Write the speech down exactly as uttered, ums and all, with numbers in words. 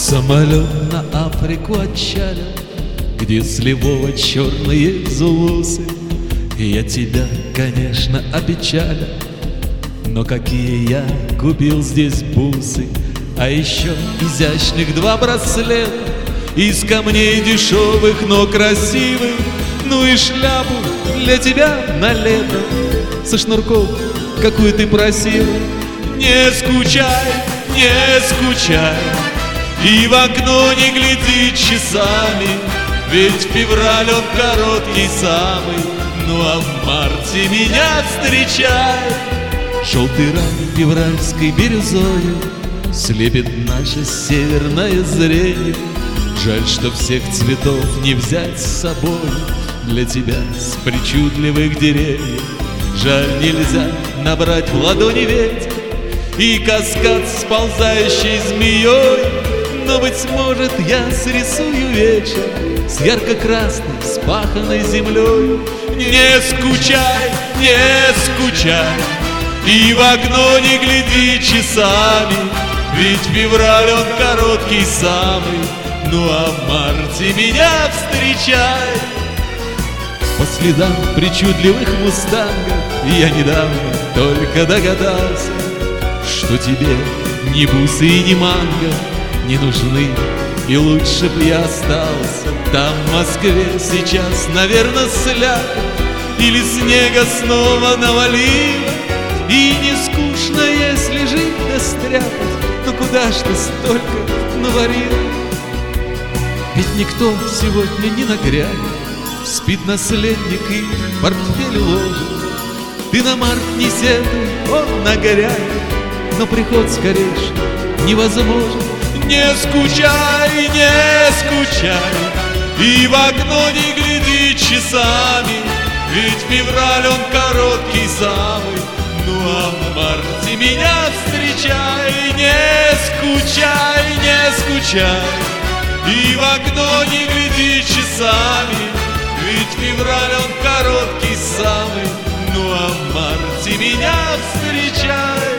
Самолет на Африку отчалил, где сливово черные зулусы. И я тебя, конечно, опечалил, но какие я купил здесь бусы. А еще изящных два браслета из камней дешевых, но красивых. Ну и шляпу для тебя на лето со шнурком, какую ты просил. Не скучай, не скучай, и в окно не гляди часами, ведь февраль он короткий самый. Ну а в марте меня встречай. Желтый рай февральской бирюзою слепит наше северное зрение. Жаль, что всех цветов не взять с собой для тебя с причудливых деревьев. Жаль, нельзя набрать в ладони ветер и каскад сползающей змеей. Но, быть может, я срисую вечер с ярко-красной вспаханной землей. Не скучай, не скучай, и в окно не гляди часами, ведь февраль он короткий самый. Ну а в марте меня встречай. По следам причудливых мустангов я недавно только догадался, что тебе ни бусы и ни манго не нужны, и лучше б я остался. Там в Москве сейчас, наверное, слякоть или снега снова навалило. И не скучно, если жить да стряпать, но куда ж ты столько наварила? Ведь никто сегодня не нагрянет, спит наследник и портфель уложит. Ты на март не сетуй, он нагоряет, но приход скорейший невозможен. Не скучай, не скучай, и в окно не гляди часами, ведь февраль он короткий самый. Ну а в марте меня встречай. Не скучай, не скучай, и в окно не гляди часами, ведь февраль он короткий самый. Ну а в марте меня встречай.